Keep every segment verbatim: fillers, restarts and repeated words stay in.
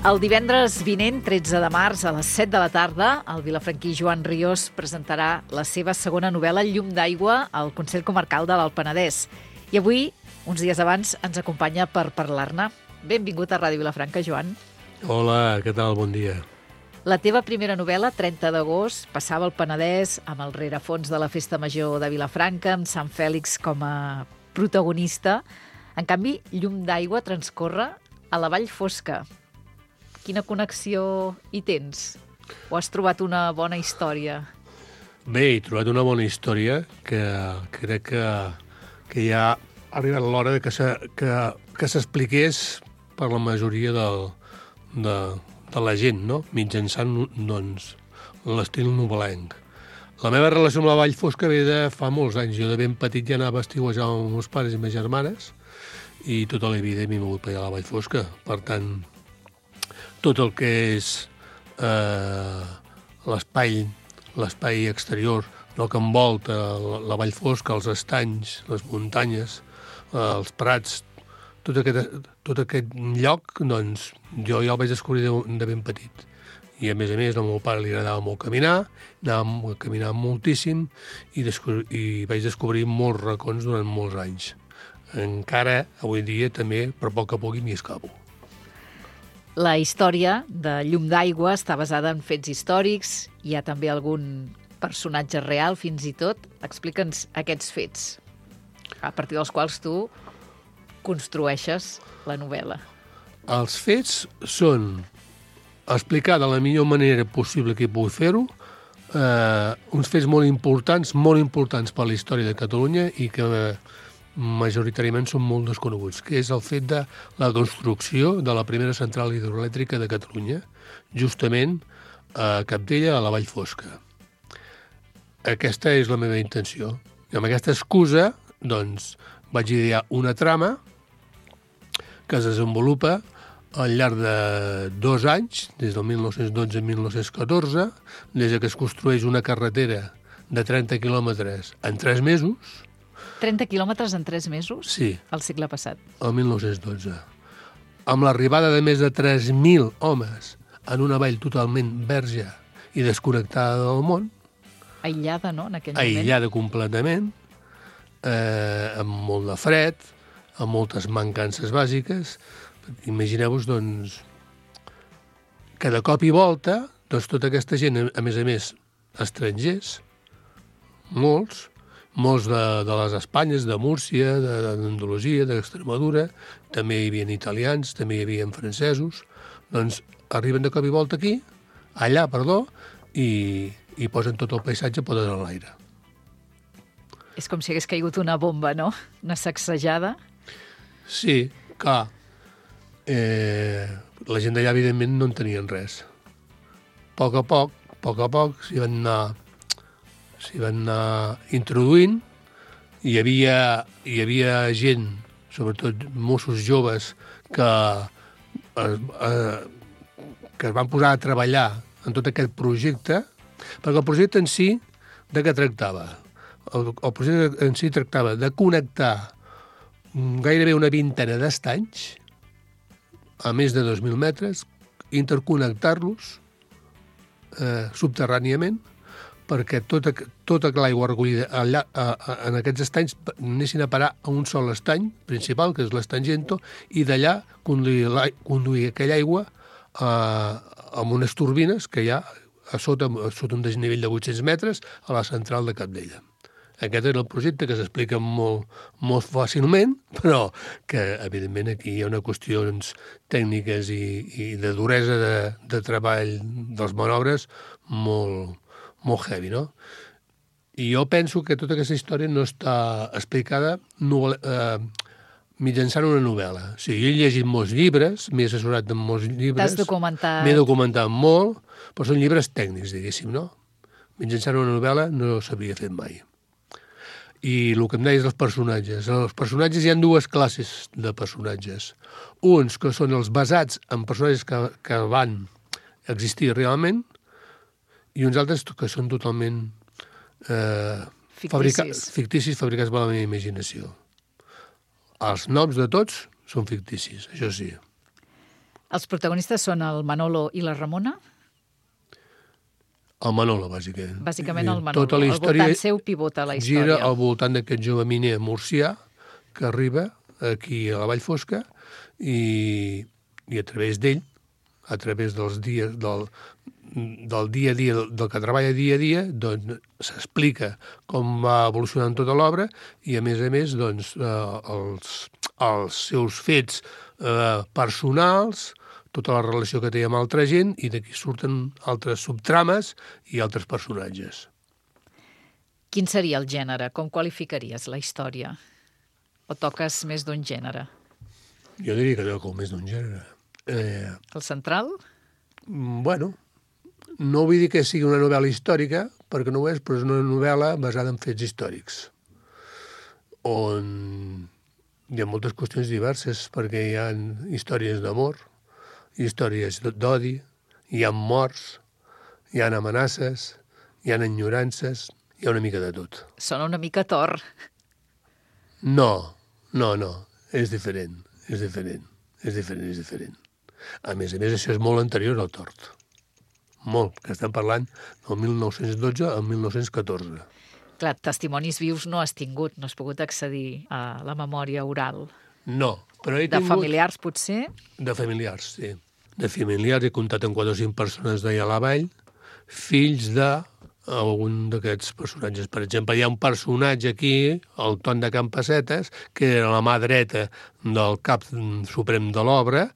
El divendres vinent, tretze de març, a les set de la tarda, el vilafranquí Joan Riós presentarà la seva segona novel·la Llum d'aigua al Consell Comarcal de l'Alt Penedès. I avui, uns dies abans, ens acompanya per parlar-ne. Benvingut a Ràdio Vilafranca, Joan. Hola, què tal? Bon dia. La teva primera novel·la, trenta d'agost, passava al Penedès amb el rerefons de la Festa Major de Vilafranca, amb Sant Fèlix com a protagonista. En canvi, Llum d'aigua transcorre a la Vall Fosca. Quina connexió hi tens? O has trobat una bona història? Bé, he trobat una bona història que crec que, que ja ha arribat l'hora que, se, que, que s'expliqués per la majoria del, de, de la gent, no? Mitjançant doncs, l'estil novel·lenc. La meva relació amb la Vall Fosca ve de fa molts anys. Jo de ben petit ja anava a estiuejar amb els meus pares i meves germanes i tota la vida m'he mogut per allà a la Vall Fosca. Per tant, tot el que és eh, l'espai l'espai exterior, el que envolta la, la Vall Fosca, els estanys, les muntanyes, eh, els prats, tot aquest, tot aquest lloc, doncs, jo ja el vaig descobrir de, de ben petit. I, a més a més, al meu pare li agradava molt caminar, anàvem a caminar moltíssim i, descobri, i vaig descobrir molts racons durant molts anys. Encara, avui dia, també, per poc a poc, m'hi escapo. La història de Llum d'aigua està basada en fets històrics. Hi ha també algun personatge real, fins i tot. Explica'ns aquests fets, a partir dels quals tu construeixes la novel·la. Els fets són explicar de la millor manera possible que he pogut fer-ho, eh, uns fets molt importants, molt importants per a la història de Catalunya i que eh, majoritàriament són molt desconeguts, que és el fet de la construcció de la primera central hidroelèctrica de Catalunya, justament a Cabdella, a la Vall Fosca. Aquesta és la meva intenció. I amb aquesta excusa, doncs, vaig idear una trama que es desenvolupa al llarg de dos anys, des del mil nou-cents dotze a mil nou-cents catorze, des que es construeix una carretera de trenta quilòmetres en tres mesos. trenta quilòmetres en tres mesos? Sí. Al segle passat. El mil nou-cents dotze. Amb l'arribada de més de tres mil homes en una vall totalment verge i desconnectada del món. Aïllada, no?, en aquell moment. Aïllada completament, eh, amb molt de fred, amb moltes mancances bàsiques. Imagineu-vos, doncs, que de cop i volta, doncs, tota aquesta gent, a més a més, estrangers, molts, molts de, de les Espanyes, de Múrcia, d'Andalusia, d'Extremadura, també hi havia italians, també hi havia francesos, doncs arriben de cop i volta aquí, allà, perdó, i, i posen tot el paisatge poden a l'aire. És com si hagués caigut una bomba, no? Una sacsejada. Sí, clar. Eh, la gent d'allà, evidentment, no en tenien res. A poc a poc, a poc a poc, s'hi van anar s'hi van anar introduint. Hi havia, hi havia gent, sobretot mossos joves, que, eh, que es van posar a treballar en tot aquest projecte, perquè el projecte en si, de què tractava? El, el projecte en si tractava de connectar gairebé una vintena d'estanys, a més de dos mil metres, interconnectar-los eh, subterràniament, perquè tota, tota l'aigua recollida allà, a, a, en aquests estanys anessin a parar a un sol estany principal, que és l'estany Gento, i d'allà conduir, conduir aquella aigua a, amb unes turbines que hi ha a sota, a sota un desnivell de vuit-cents metres a la central de Cabdella. Aquest era el projecte que s'explica molt, molt fàcilment, però que, evidentment, aquí hi ha unes qüestions tècniques i, i de duresa de, de treball dels manobres molt, molt heavy, no? I jo penso que tota aquesta història no està explicada novel·la, eh, mitjançant una novel·la. O sigui, jo he llegit molts llibres, m'he assessorat en molts llibres. T'has documentat. M'he documentat molt, però són llibres tècnics, diguéssim, no? Mitjançant una novel·la no s'havia fet mai. I el que em deies dels personatges. Els personatges, hi ha dues classes de personatges. Uns que són els basats en personatges que, que van existir realment i uns altres que són totalment eh, ficticis. Fabrica, ficticis fabricats per la meva imaginació. Els noms de tots són ficticis, això sí. Els protagonistes són el Manolo i la Ramona? El Manolo, bàsicament. Bàsicament el Manolo. Tota la història al voltant seu pivota la història. gira al voltant d'aquest jove miner murcià que arriba aquí a la Vall Fosca i, i a través d'ell, a través dels dies, del, del dia a dia, del que treballa dia a dia, doncs s'explica com va evolucionant tota l'obra i, a més a més, doncs, eh, els, els seus fets eh, personals, tota la relació que té amb altra gent, i d'aquí surten altres subtrames i altres personatges. Quin seria el gènere? Com qualificaries la història? O toques més d'un gènere? Jo diria que toco més d'un gènere. Eh, El central? bueno, no vull dir que sigui una novel·la històrica, perquè no ho és, però és una novel·la basada en fets històrics, on hi ha moltes qüestions diverses, perquè hi ha històries d'amor, històries d'odi, hi ha morts, hi ha amenaces, hi ha enyorances, hi ha una mica de tot. Sona una mica Thor. No, no, no, és diferent, és diferent, és diferent, és diferent. A més a més, això és molt anterior al Tort. Molt, que estem parlant del mil nou-cents dotze al mil nou-cents catorze. Clar, testimonis vius no has tingut, no has pogut accedir a la memòria oral. No, però he De tingut... familiars, potser? De familiars, sí. De familiars he comptat amb quatre o cinc persones d'allà a la vall, fills de algun d'aquests personatges. Per exemple, hi ha un personatge aquí, el Ton de Campassetes, que era la mà dreta del cap suprem de l'obra,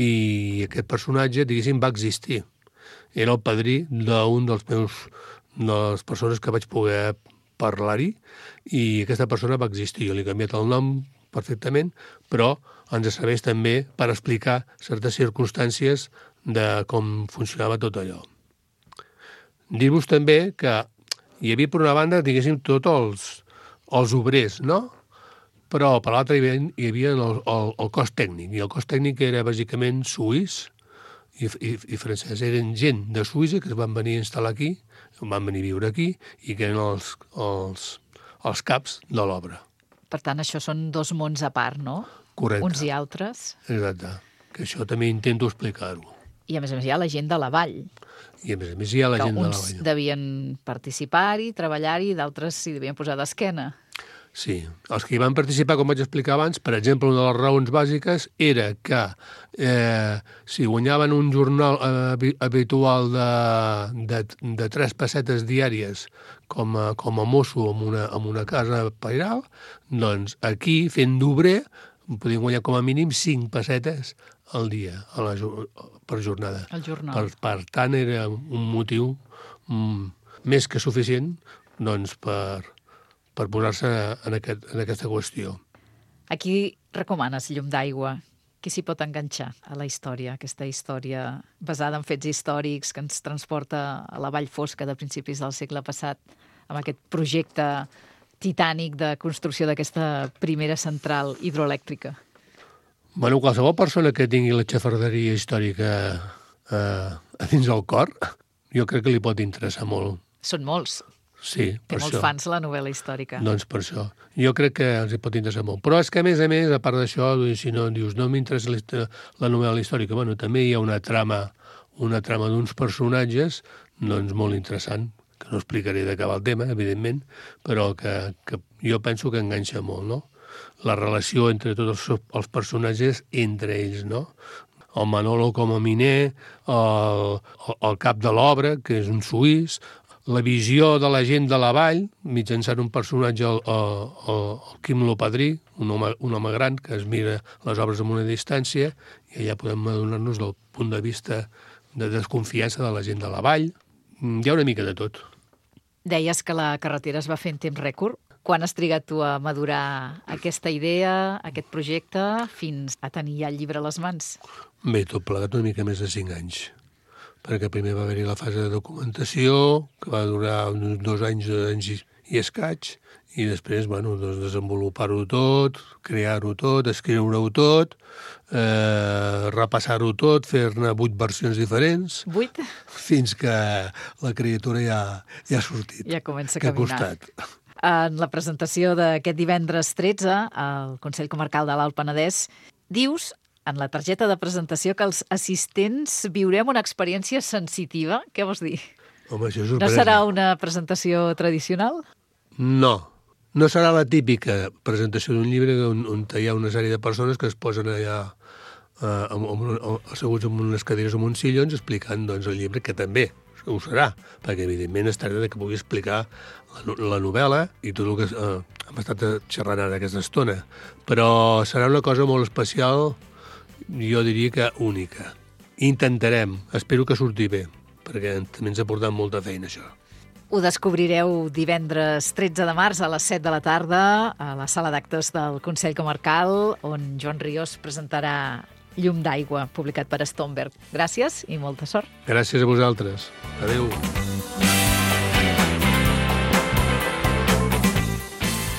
i aquest personatge, diguéssim, va existir. Era el padrí d'un dels meus, de les persones que vaig poder parlar-hi, i aquesta persona va existir. Jo li he canviat el nom perfectament, però ens serveix també per explicar certes circumstàncies de com funcionava tot allò. Dir-vos també que hi havia, per una banda, diguéssim, tots els, els obrers, no? Però, per l'altra, hi havia, hi havia el, el, el cos tècnic, i el cos tècnic era, bàsicament, suís i, i, i francès. Eren gent de Suïssa que es van venir a instal·lar aquí, van venir a viure aquí, i que eren els, els, els caps de l'obra. Per tant, això són dos mons a part, no? Correcte. Uns i altres. Exacte. Que això també intento explicar-ho. I, a més a més, hi ha la gent de la vall. I, a més a més, hi ha la que gent de la uns vall. devien participar-hi, treballar-hi, i d'altres s'hi devien posar d'esquena. Sí. Els que hi van participar, com vaig explicar abans, per exemple, una de les raons bàsiques era que eh, si guanyaven un jornal eh, habitual de, de, de tres pessetes diàries com a, com a mosso en una, en una casa pairal, doncs aquí, fent d'obrer, podien guanyar com a mínim cinc pessetes al dia, a la, per jornada. El jornal. Per, per tant, era un motiu mm, més que suficient doncs, per, per posar-se en, aquest, en aquesta qüestió. A qui recomanes Llum d'aigua? Qui s'hi pot enganxar a la història, aquesta història basada en fets històrics que ens transporta a la Vall Fosca de principis del segle passat, amb aquest projecte titànic de construcció d'aquesta primera central hidroelèctrica? Bueno, qualsevol persona que tingui la xafarderia històrica eh, a dins el cor, jo crec que li pot interessar molt. Són molts. Sí, Té per molts això. fans la novel·la històrica. Doncs per això. Jo crec que els hi pot interessar molt. Però és que, a més a més, a part d'això, si no dius, no m'interessa la, la novel·la històrica, bueno, també hi ha una trama, una trama d'uns personatges, doncs molt interessant, que no explicaré de què va el tema, evidentment, però que, que jo penso que enganxa molt, no? La relació entre tots els, els personatges, entre ells, no? El Manolo com a miner, el, el, el cap de l'obra, que és un suís, la visió de la gent de la vall, mitjançant un personatge, el, el, el, el Quim Lopadrí, un home, un home gran que es mira les obres amb una distància, i allà podem adonar-nos del punt de vista de desconfiança de la gent de la vall. Hi ha una mica de tot. Deies que la carretera es va fer en temps rècord. Quan has trigat tu a madurar aquesta idea, aquest projecte, fins a tenir ja el llibre a les mans? Bé, tot plegat una mica més de cinc anys. Perquè primer va haver-hi la fase de documentació, que va durar uns dos anys, dos anys i, i escaig, i després, bueno, doncs desenvolupar-ho tot, crear-ho tot, escriure-ho tot, eh, repassar-ho tot, fer-ne vuit versions diferents. Vuit? Fins que la criatura ja, ja ha sortit. Ja comença a que caminar. ha costat. En la presentació d'aquest divendres tretze al Consell Comarcal de l'Alt Penedès, dius en la targeta de presentació que els assistents viurem una experiència sensitiva. Què vols dir? Home, això és No sorpresa. serà una presentació tradicional? No. No serà la típica presentació d'un llibre on, on hi ha una sèrie de persones que es posen allà eh, amb, amb, asseguts en unes cadires o en uns sillons explicant doncs, el llibre, que també ho serà, perquè evidentment es tracta que pugui explicar la, la novel·la i tot el que eh, hem estat xerrant ara aquesta estona. Però serà una cosa molt especial, jo diria que única. Intentarem, espero que surti bé, perquè també ens ha portat molta feina això. Ho descobrireu divendres tretze de març a les set de la tarda a la sala d'actes del Consell Comarcal, on Joan Riós presentarà Llum d'aigua, publicat per Stomberg. Gràcies i molta sort. Gràcies a vosaltres. Adéu.